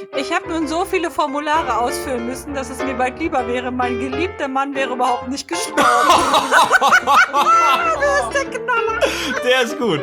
Ich habe nun so viele Formulare ausfüllen müssen, dass es mir bald lieber wäre, mein geliebter Mann wäre überhaupt nicht gestorben. Du bist der Knaller. Der ist gut.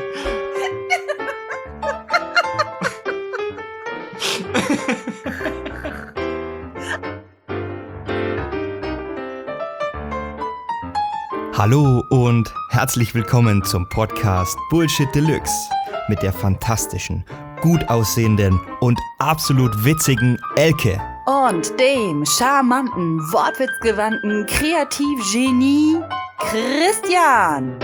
Hallo und herzlich willkommen zum Podcast Bullshit Deluxe mit der fantastischen, gut aussehenden und absolut witzigen Elke. Und dem charmanten, wortwitzgewandten Kreativgenie Christian.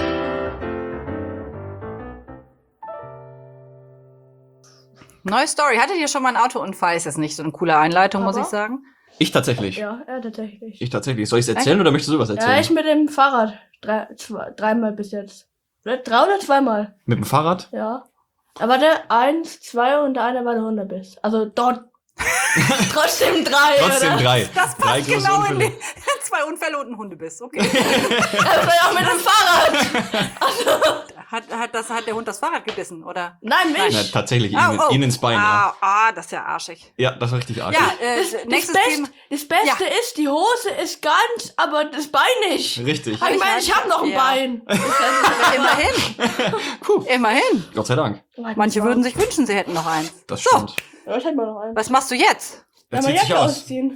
Neue Story. Hattet ihr schon mal einen Autounfall? Ist jetzt nicht so eine coole Einleitung, muss ich sagen. Ich tatsächlich. Ja, tatsächlich. Ich tatsächlich. Soll ich es erzählen oder möchtest du was erzählen? Ja, ich mit dem Fahrrad. Dreimal bis jetzt. 3 oder 2-mal. Mit dem Fahrrad? Ja. Aber der 1, 2 und der eine war der Hundebiss. Also dort. Trotzdem 3, Trotzdem oder? 3. Das Drei passt große genau in Unfälle. den 2 Unfälle und ein Hundebiss. Okay. Das war ja auch mit dem Fahrrad. Hat der Hund das Fahrrad gebissen, oder? Nein, mich. Na, tatsächlich, ihn ins Bein. Ja. Das ist ja arschig. Ja, das war richtig arschig. Ja, nächstes Thema. Das Beste ist, die Hose ist ganz, aber das Bein nicht. Richtig. Ich meine, ich habe noch ein Ja. Bein. Immerhin. Immerhin. Gott sei Dank. Manche würden sich wünschen, sie hätten noch eins. Das stimmt. Ja, ich hätte mal noch einen. Was machst du jetzt? Er Ja, zieht mal sich Jacke aus. ausziehen.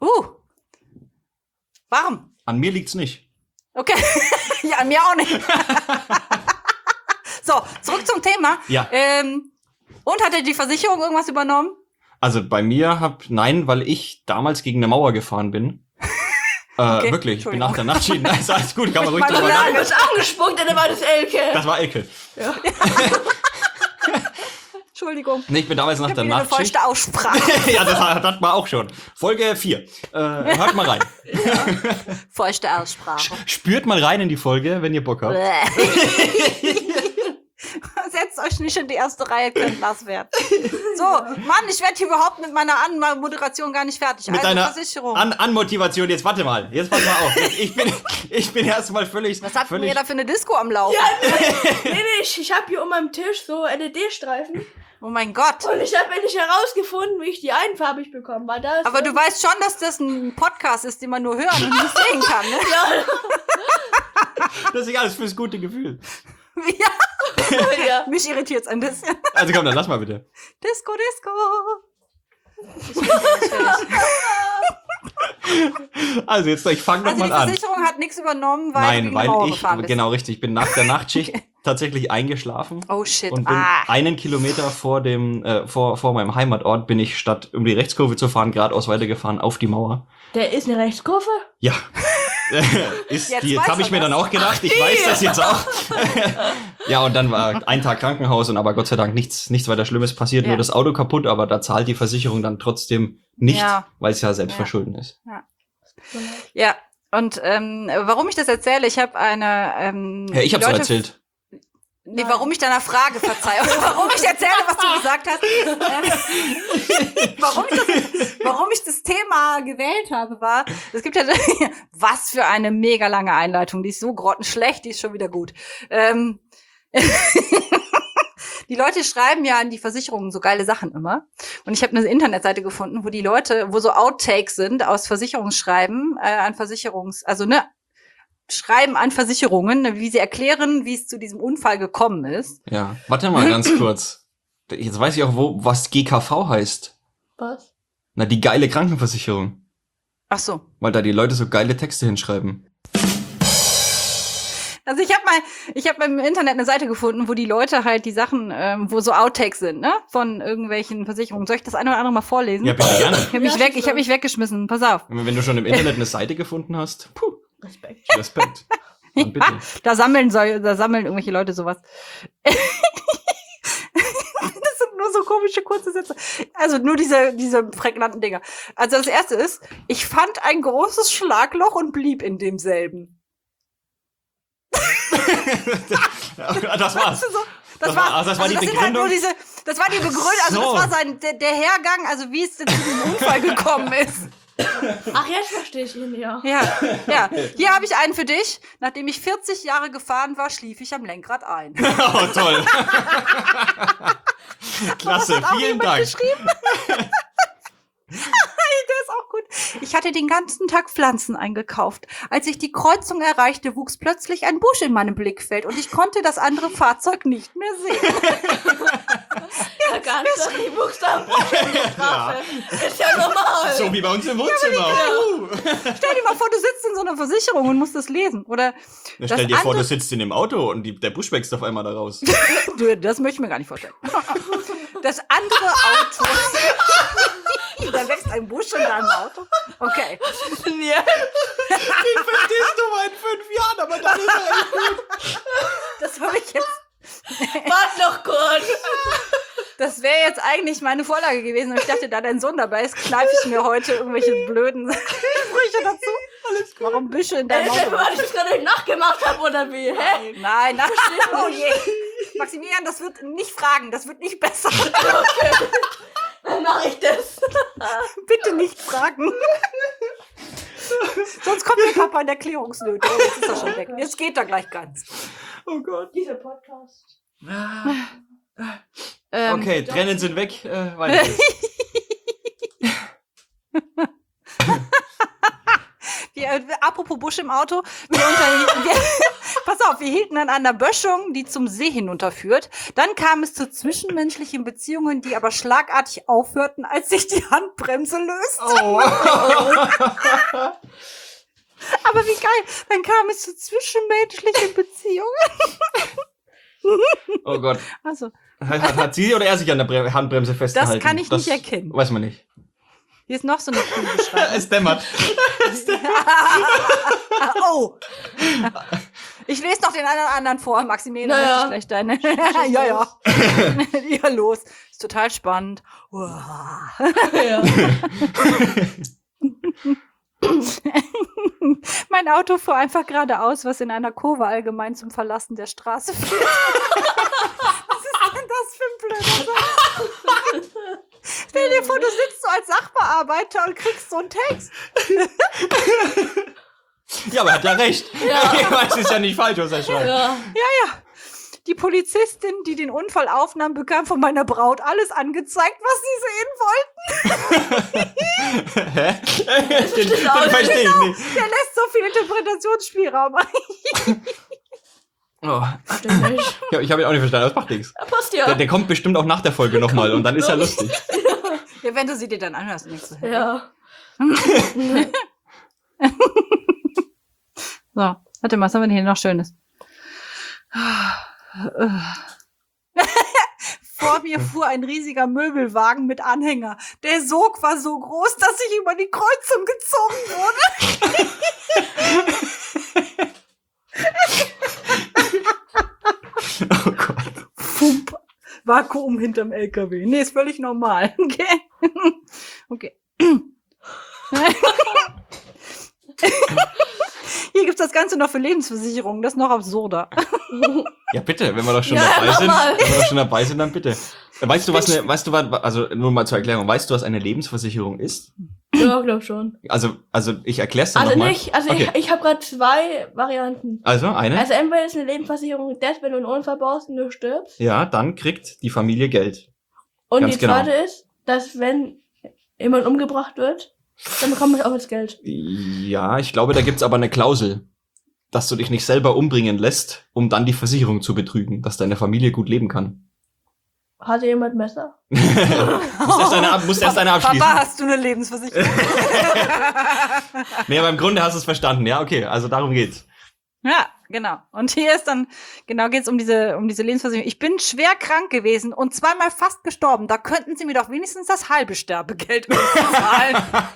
Warm. An mir liegt's nicht. Okay. Ja, an mir auch nicht. So, zurück zum Thema. Ja. Und hat die Versicherung irgendwas übernommen? Also bei mir nein, weil ich damals gegen eine Mauer gefahren bin. Okay, Wirklich, ich bin Entschuldigung. nach der Nachtschicht. Nein, ist alles gut, kann man ruhig Mit drüber meiner reden. Du bist angespuckt, dann war das Elke. Das war Elke. Entschuldigung. Nee, ich bin damals nach Ich der hab wieder eine Nachtschicht. feuchte Aussprache. Ja, das hatten wir auch schon. Folge 4. Hört mal rein. Feuchte Aussprache. Spürt mal rein in die Folge, wenn ihr Bock habt. Setzt euch nicht in die erste Reihe, könnt nass werden. So, Mann, ich werde hier überhaupt mit meiner Moderation gar nicht fertig. Mit also deiner Versicherung. Anmotivation. Jetzt warte mal. Jetzt pass mal auf. Ich bin erstmal völlig. Was habt völlig ihr da für eine Disco am Laufen? Nee, ich hab hier um meinem Tisch so LED-Streifen. Oh mein Gott. Und ich habe endlich herausgefunden, wie ich die einfarbig bekomme. Weil da ist Aber du weißt schon, dass das ein Podcast ist, den man nur hören und nicht sehen kann, ne? Das ist alles fürs gute Gefühl. Ja. Mich irritiert's ein bisschen. Also komm, dann lass mal bitte. Disco, Disco. Also jetzt, ich fange Also noch die mal an. Versicherung hat nichts übernommen, weil du Nein, gegen eine Mauer weil gefahren bist. genau richtig. Ich bin nach der Nachtschicht tatsächlich eingeschlafen. Oh shit. Und bin 1 Kilometer vor meinem Heimatort bin ich, statt um die Rechtskurve zu fahren, geradeaus weitergefahren auf die Mauer. Der ist eine Rechtskurve? Ja. Jetzt Jetzt weiß habe er ich mir das. dann auch gedacht, ich weiß das jetzt auch. Ja, und dann war ein Tag Krankenhaus und aber Gott sei Dank nichts weiter Schlimmes passiert, Ja. nur das Auto kaputt, aber da zahlt die Versicherung dann trotzdem nicht, Ja. weil es ja Selbstverschulden ist. Ja. Und warum ich das erzähle, ich habe eine Ja, ich hab's Leute- doch erzählt. Nee, warum ich deiner Frage verzeihe. Warum ich erzähle, was du gesagt hast. Warum ich das Thema gewählt habe, war, es gibt ja, was für eine mega lange Einleitung. Die ist so grottenschlecht, die ist schon wieder gut. Die Leute schreiben ja an die Versicherungen so geile Sachen immer. Und ich habe eine Internetseite gefunden, wo die Leute, wo so Outtakes sind aus Versicherungsschreiben, Schreiben an Versicherungen, wie sie erklären, wie es zu diesem Unfall gekommen ist. Ja, warte mal ganz kurz. Jetzt weiß ich auch, was GKV heißt. Was? Na, die geile Krankenversicherung. Ach so. Weil da die Leute so geile Texte hinschreiben. Also ich habe im Internet eine Seite gefunden, wo die Leute halt die Sachen, wo so Outtakes sind, ne, von irgendwelchen Versicherungen. Soll ich das eine oder andere mal vorlesen? Ja, bitte gerne. Ich hab mich weggeschmissen. Pass auf. Wenn du schon im Internet eine Seite gefunden hast, Respekt. Respekt. Dann bitte. Da sammeln irgendwelche Leute sowas. Das sind nur so komische kurze Sätze. Also nur diese prägnanten Dinger. Also das erste ist, ich fand ein großes Schlagloch und blieb in demselben. Das war's. Weißt du so? Das war die sind halt Begründung? nur das war die Begründung, also So. das war der Hergang, also wie es zu diesem Unfall gekommen ist. Ach, jetzt verstehe ich ihn, ja. Ja. Hier habe ich einen für dich. Nachdem ich 40 Jahre gefahren war, schlief ich am Lenkrad ein. Oh, toll. Klasse, Das hat auch vielen jemand Dank. geschrieben. hatte den ganzen Tag Pflanzen eingekauft. Als ich die Kreuzung erreichte, wuchs plötzlich ein Busch in meinem Blickfeld und ich konnte das andere Fahrzeug nicht mehr sehen. Da kannst du die Buchstaben in der Straße. Ist ja normal. So wie bei uns im Wohnzimmer. Stell dir mal vor, du sitzt in so einer Versicherung und musst das lesen. Oder Na, das stell dir vor, andere- du sitzt in dem Auto und der Busch wächst auf einmal da raus. Das möchte ich mir gar nicht vorstellen. Das andere Auto. Da wächst ein Busch in deinem Auto. Okay. Ja. Den verstehst du mal in 5 Jahren, aber dann ist er echt gut. Das habe ich jetzt. Warte noch kurz. Das wäre jetzt eigentlich meine Vorlage gewesen. Und ich dachte, da dein Sohn dabei ist, kneife ich mir heute irgendwelche blöden Sprüche dazu. Alles gut. Warum Büsche in deinem Auto? Weil ich das gerade nicht nachgemacht habe, oder wie? Hä? Nein. Oh je. Maximilian, das wird nicht fragen. Das wird nicht besser. Dann mache ich das. Bitte nicht fragen. Sonst kommt der Papa in Erklärungsnöte. Oh, jetzt ist er schon weg. Jetzt geht er gleich ganz. Oh Gott. Dieser Podcast. Okay, Tränen sind weg. Weiter geht's. Apropos Busch im Auto. Pass auf, wir hielten an einer Böschung, die zum See hinunterführt. Dann kam es zu zwischenmenschlichen Beziehungen, die aber schlagartig aufhörten, als sich die Handbremse löste. Oh. Aber wie geil. Dann kam es zu zwischenmenschlichen Beziehungen. Oh Gott. Also, Hat sie oder er sich an der Handbremse festgehalten? das kann ich nicht erkennen. Weiß man nicht. Hier ist noch so eine coole Beschreibung. Es dämmert. Oh. Ich lese noch den anderen vor, Maximilian. Naja. Vielleicht deine. Ja. Ja, los. Ist total spannend. Uah. Ja. Mein Auto fuhr einfach geradeaus, was in einer Kurve allgemein zum Verlassen der Straße führt. Was ist denn das für ein blöder Satz? Stell dir vor, du sitzt so als Sachbearbeiter und kriegst so einen Text. Ja, aber er hat ja recht. Ja. Ich weiß, es ist ja nicht falsch, was er schreibt. Ja. Die Polizistin, die den Unfall aufnahm, bekam von meiner Braut alles angezeigt, was sie sehen wollten. Hä? Den verstehe ich nicht. Der lässt so viel Interpretationsspielraum ein. Oh. Stimmt nicht. Ich habe ihn auch nicht verstanden, das macht nichts. Ja, passt ja. Der kommt bestimmt auch nach der Folge nochmal und dann ist er lustig. Ja, wenn du sie dir dann anhörst, nichts. Ja. So, warte mal, was haben wir denn hier noch Schönes? Vor mir fuhr ein riesiger Möbelwagen mit Anhänger. Der Sog war so groß, dass ich über die Kreuzung gezogen wurde. Oh Gott. Fump. Vakuum hinterm LKW. Nee, ist völlig normal. Okay. Okay. Hier gibt's das Ganze noch für Lebensversicherungen. Das ist noch absurder. Ja, bitte, wenn wir doch schon Ja, dabei sind. nochmal. Wenn wir doch schon dabei sind, dann bitte. Weißt du, also nur mal zur Erklärung, weißt du, was eine Lebensversicherung ist? Ja, glaub schon. Also ich erklär's dir Also nochmal. nicht, also Okay. ich habe gerade 2 Varianten. Also, eine? Also entweder ist eine Lebensversicherung das, wenn du einen Unfall baust und du stirbst. Ja, dann kriegt die Familie Geld. Und Ganz die genau. zweite ist, dass wenn jemand umgebracht wird, dann bekommt man auch das Geld. Ja, ich glaube, da gibt's aber eine Klausel, dass du dich nicht selber umbringen lässt, um dann die Versicherung zu betrügen, dass deine Familie gut leben kann. Hatte jemand Messer? Musst erst eine abschließen. Papa, hast du eine Lebensversicherung? Nee, aber im Grunde hast du es verstanden. Ja, okay, also darum geht's. Ja, genau. Und hier ist dann, genau geht's um diese Lebensversicherung. Ich bin schwer krank gewesen und 2-mal fast gestorben. Da könnten Sie mir doch wenigstens das halbe Sterbegeld zahlen.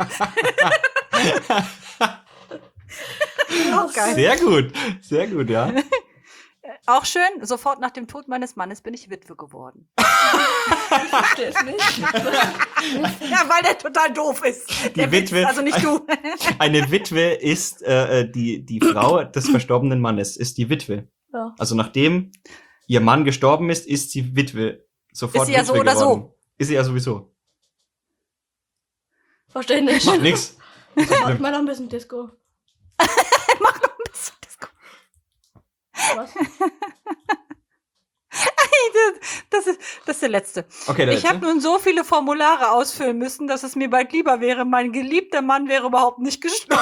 Auch geil. Sehr gut, ja. Auch schön, sofort nach dem Tod meines Mannes bin ich Witwe geworden. Ich verstehe es nicht. Ja, weil der total doof ist. Der Witwe- Witz, also nicht du. Eine Witwe ist die Frau des verstorbenen Mannes, ist die Witwe. Ja. Also nachdem ihr Mann gestorben ist sie Witwe. Sofort Ist sie ja Witwe so oder geworden. so. Ist sie ja sowieso. Verstehe nicht. Macht nix. Mach mal noch ein bisschen Disco. Mach noch ein bisschen Disco. Was? Das der letzte. Okay, der Ich habe nun so viele Formulare ausfüllen müssen, dass es mir bald lieber wäre, mein geliebter Mann wäre überhaupt nicht gestorben.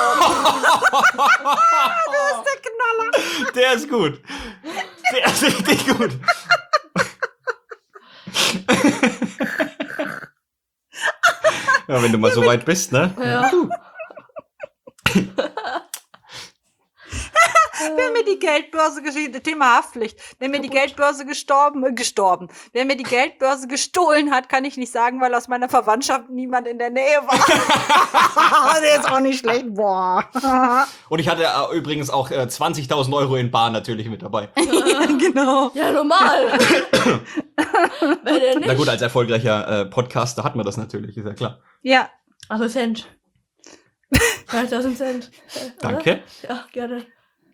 Das ist der Knaller. Der ist gut. Der ist richtig gut. Ja, wenn du mal so weit bist, ne? Ja. Wäre mir die Geldbörse Thema Haftpflicht. Wenn mir die Geldbörse gestorben. Wer mir die Geldbörse gestohlen hat, kann ich nicht sagen, weil aus meiner Verwandtschaft niemand in der Nähe war. Der ist auch nicht schlecht. Boah. Und ich hatte übrigens auch 20.000 Euro in Bar natürlich mit dabei. Genau. Ja, normal. Wer denn nicht? Na gut, als erfolgreicher Podcaster hat man das natürlich, ist ja klar. Ja. Also Cent. 3000 Cent. Danke. Ja, gerne.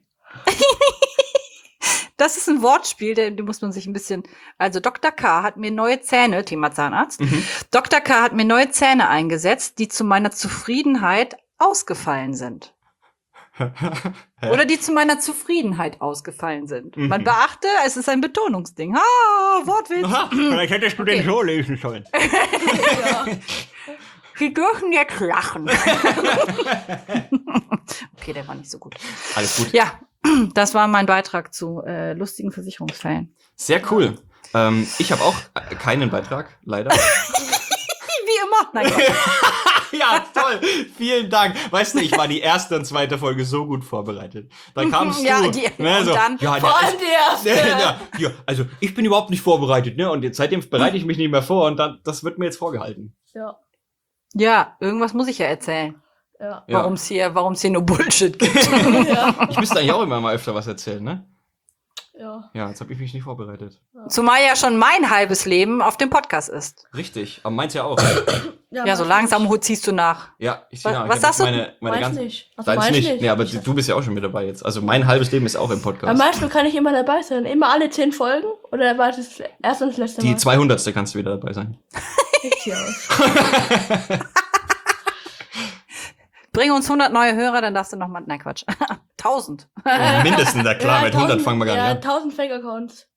Das ist ein Wortspiel, den muss man sich ein bisschen. Also Dr. K. hat mir neue Zähne, Thema Zahnarzt. Dr. K. hat mir neue Zähne eingesetzt, die zu meiner Zufriedenheit ausgefallen sind. Oder die zu meiner Zufriedenheit ausgefallen sind. Man beachte, es ist ein Betonungsding. Wortwitz. Aha, vielleicht hättest du den so lesen sollen. Ja. Sie dürfen jetzt lachen. Okay, der war nicht so gut. Alles gut. Ja, das war mein Beitrag zu lustigen Versicherungsfällen. Sehr cool. Ich habe auch keinen Beitrag, leider. Wie immer. Nein, Gott. Ja, toll. Vielen Dank. Weißt du, ich war die erste und zweite Folge so gut vorbereitet. Dann kamst Ja, du. und so, dann ja, Vor allem die erste. ja, also ich bin überhaupt nicht vorbereitet, ne? Und jetzt, seitdem bereite ich mich nicht mehr vor und dann, das wird mir jetzt vorgehalten. Ja. Ja, irgendwas muss ich ja erzählen. Ja. Ja. Warum's hier nur Bullshit gibt. Ja. Ich müsste eigentlich auch immer mal öfter was erzählen, ne? Ja. Ja, jetzt habe ich mich nicht vorbereitet. Zumal ja schon mein halbes Leben auf dem Podcast ist. Richtig, aber meins ja auch. Ja, so langsam ziehst du nach. Ja, ich Was- sehe nach. was Ich hab sagst du? meine Meins ganze. nicht. Also Deins meins nicht. Nee, aber Ich- du bist ja auch schon mit dabei jetzt. Also mein halbes Leben ist auch im Bei Podcast. manchen kann ich immer dabei sein. Immer alle 10 Folgen? Oder war das erst und das letzte Die Mal? 200. kannst du wieder dabei sein. Richtig aus. Bring uns 100 neue Hörer, dann darfst du noch mal. Nein, Quatsch. 1000. Mindestens, na klar, mit 100 fangen wir gar Ja, nicht an. 1000 Fake-Accounts.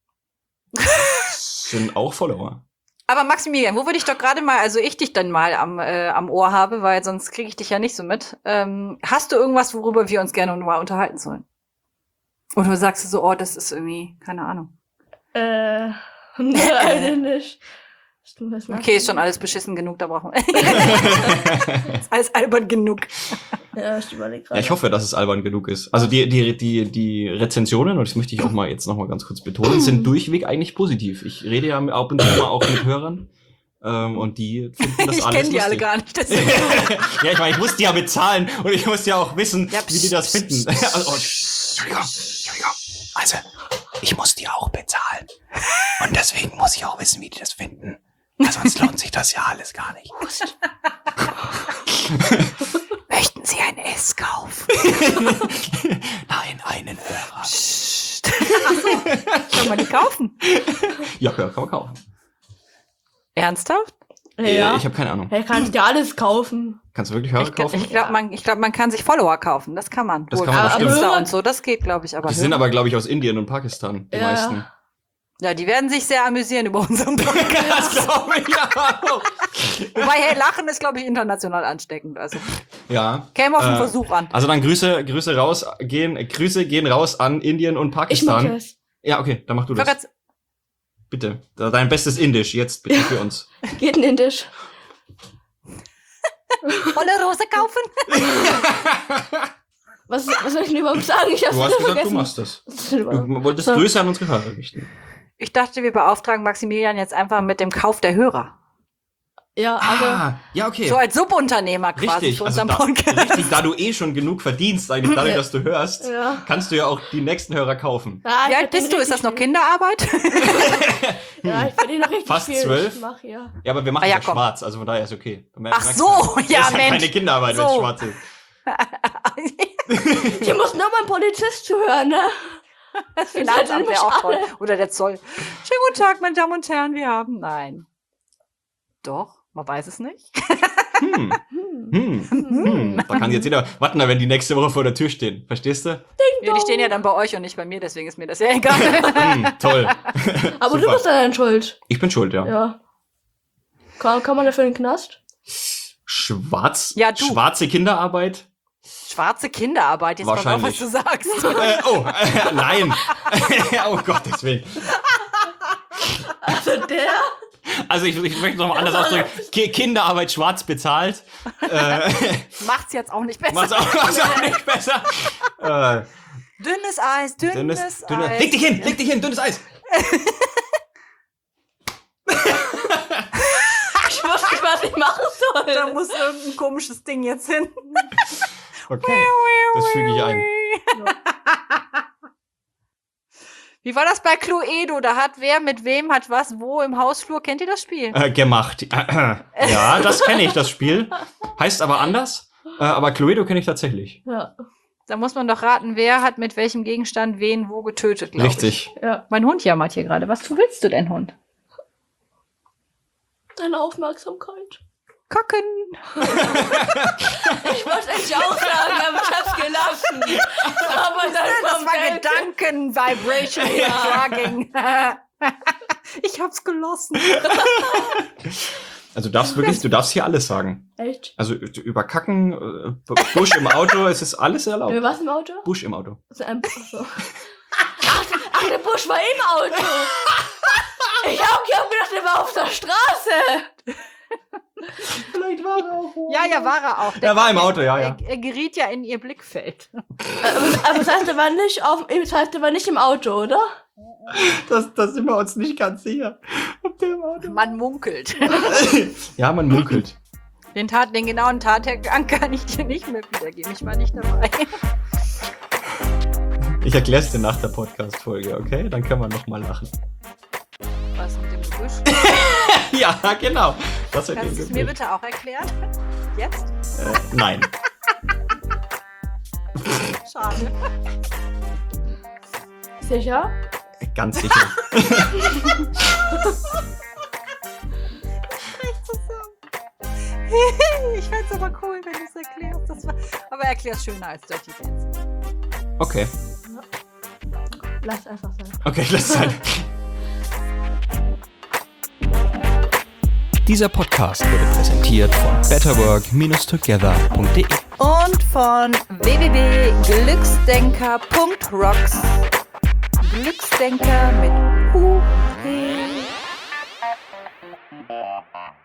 Sind auch Follower. Aber Maximilian, wo würde ich doch gerade mal, also ich dich dann mal am Ohr habe, weil sonst kriege ich dich ja nicht so mit. Hast du irgendwas, worüber wir uns gerne mal unterhalten sollen? Oder sagst du so, oh, das ist irgendwie, keine Ahnung. Nein, nicht. Okay, ist schon alles beschissen genug, da brauchen wir. Ist alles albern genug. Ja, ich überlege gerade. Ja, ich hoffe, dass es albern genug ist. Also die Rezensionen, und das möchte ich auch mal jetzt noch mal ganz kurz betonen, sind durchweg eigentlich positiv. Ich rede ja ab und zu mal auch mit Hörern. Und die finden das Ich alles kenne die alle lustig. gar nicht. Deswegen. Ja, ich meine, ich muss die ja bezahlen und ich muss ja auch wissen, Ja, wie die das pst, finden. pst, Also, Entschuldigung. Also, ich muss die auch bezahlen. Und deswegen muss ich auch wissen, wie die das finden. Ja, sonst lohnt sich das ja alles gar nicht. Möchten Sie ein S kaufen? Nein, einen Hörer. Psst. Ach so. Kann man die kaufen? Ja, kann man kaufen. Ernsthaft? Ja. Ich habe keine Ahnung. Hey, kannst dir alles kaufen. Kannst du wirklich Hörer kaufen? Ich glaube, man kann sich Follower kaufen. Das kann man. Das wohl. kann man Auf bestimmt. Insta Aber- und so, das geht, glaube ich. Aber Die sind aber, glaube ich, aus Indien und Pakistan, die Ja. meisten. ja, die werden sich sehr amüsieren über unseren Podcast. Das glaube ich auch. Wobei, hey, Lachen ist, glaube ich, international ansteckend. Also Ja. käme auf den Versuch an. Also dann Grüße gehen raus an Indien und Ich mach Pakistan. das. Ja, okay, dann mach du das. Verrat's- Bitte. Dein bestes Indisch, jetzt bitte für uns. Geht in den Tisch. Volle Rose kaufen? Was soll ich denn überhaupt sagen? Ich hab's Du hast wieder gesagt, du vergessen. machst das. Was ist denn überhaupt? Du wolltest So. Grüße an unsere Hörer richten. Ich dachte, wir beauftragen Maximilian jetzt einfach mit dem Kauf der Hörer. Ja, also. Ja, okay. So als Subunternehmer quasi Richtig, für also unseren Podcast. richtig, da du eh schon genug verdienst, eigentlich dadurch, dass du hörst, Ja. kannst du ja auch die nächsten Hörer kaufen. Ja, Wie alt bist du? Ist das noch Kinderarbeit? Ja, ich verdiene noch richtig Fast viel. 12? Ich mach, ja. Ja, aber wir machen Ah, ja, ja komm. schwarz, also von daher ist okay. Ach so, ja, ist Mensch. keine Kinderarbeit, wenn es So. schwarz ist. Hier muss nur mein Polizist zuhören, ne? Das Finanzamt wäre auch toll. Oder der Zoll. Schönen guten Tag, meine Damen und Herren, wir haben... Nein. Doch, man weiß es nicht. Da kann jetzt jeder warten, wenn die nächste Woche vor der Tür stehen. Verstehst du? Ja, die stehen ja dann bei euch und nicht bei mir, deswegen ist mir das ja egal. Toll. Aber Super. du bist dann schuld. Ich bin schuld, ja. Ja. Kann man dafür in den Knast? Ja, du. Schwarze Kinderarbeit? Schwarze Kinderarbeit, jetzt pass auf, was Wahrscheinlich. du sagst. Nein. Oh Gottes Willen. Also der? Also ich möchte noch mal anders ausdrücken. Kinderarbeit schwarz bezahlt. Macht's jetzt auch nicht besser. Macht's auch nicht besser. Dünnes Eis, dünnes Eis. Leg dich hin, dünnes Eis. Ich wusste nicht, was ich machen soll. Da muss irgendein komisches Ding jetzt hin. Okay, das füge ich ein. Wie war das bei Cluedo? Da hat wer mit wem hat was wo im Hausflur. Kennt ihr das Spiel? Gemacht. Ja, das kenne ich, das Spiel. Heißt aber anders. Aber Cluedo kenne ich tatsächlich. Ja. Da muss man doch raten, wer hat mit welchem Gegenstand wen wo getötet, glaube ich. Richtig. Ja. Mein Hund jammert hier gerade. Was willst du denn, Hund? Deine Aufmerksamkeit. Kacken. Ich wollte eigentlich auch sagen, aber ich hab's gelassen. Aber dann Das kommt war Elke. Gedanken-Vibration. Jogging. Ich hab's gelassen. Also du darfst hier alles sagen. Echt? Also über Kacken, Busch im Auto, es ist alles erlaubt. Was im Auto? Busch im Auto. Also so. Ach, der Busch war im Auto. Ich hab gedacht, der war auf der Straße. Vielleicht war er auch. Ja, war er auch. Er war im Auto, ja. Er geriet ja in ihr Blickfeld. Aber das heißt, er war nicht im Auto, oder? Das sind wir uns nicht ganz sicher. Ob der im Auto Man munkelt. Ja, man munkelt. Den genauen Tathergang kann ich dir nicht mehr wiedergeben. Ich war nicht dabei. Ich erklär's dir nach der Podcast-Folge, okay? Dann können wir nochmal lachen. Was mit dem Gebüsch? Ja, genau. Das wird Kannst du es mir bitte auch erklären? Jetzt? Nein. Schade. Sicher? Ganz sicher. Ich fänd's aber cool, wenn du es erklärst. Aber erklär's schöner als Dirty Dance. Okay. Lass einfach sein. Okay, lass sein. Dieser Podcast wurde präsentiert von betterwork-together.de. Und von www.glücksdenker.rocks. Glücksdenker mit U.